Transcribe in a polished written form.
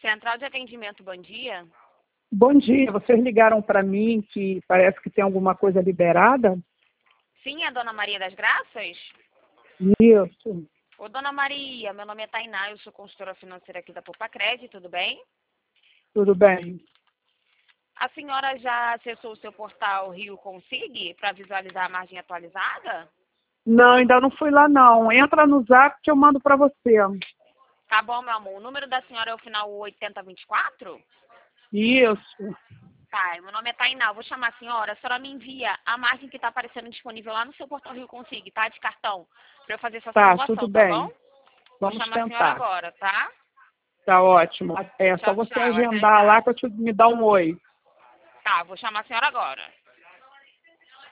Central de Atendimento, bom dia. Bom dia, vocês ligaram para mim que parece que tem alguma coisa liberada? Sim, é a Dona Maria das Graças? Isso, Ô, Dona Maria, meu nome é Tainá, eu sou consultora financeira aqui da Poupa Crédito, tudo bem? tudo bem. A senhora já acessou o seu portal Rio Consig para visualizar a margem atualizada? Não, ainda não fui lá não. Entra no Zap que eu mando para você. Tá bom, meu amor. O número da senhora é o final 8024? Isso, Tá, meu nome é Tainá, eu vou chamar a senhora me envia a margem que está aparecendo disponível lá no seu portal Rio Consig, tá? De cartão, para eu fazer essa tá, tudo simulação, tá bom? bem. Vou Vamos chamar a senhora tentar. agora, tá? Tá ótimo. É só Tchau, você tchau, até agendar já. lá que eu te me dá um oi. Tá, vou chamar a senhora agora.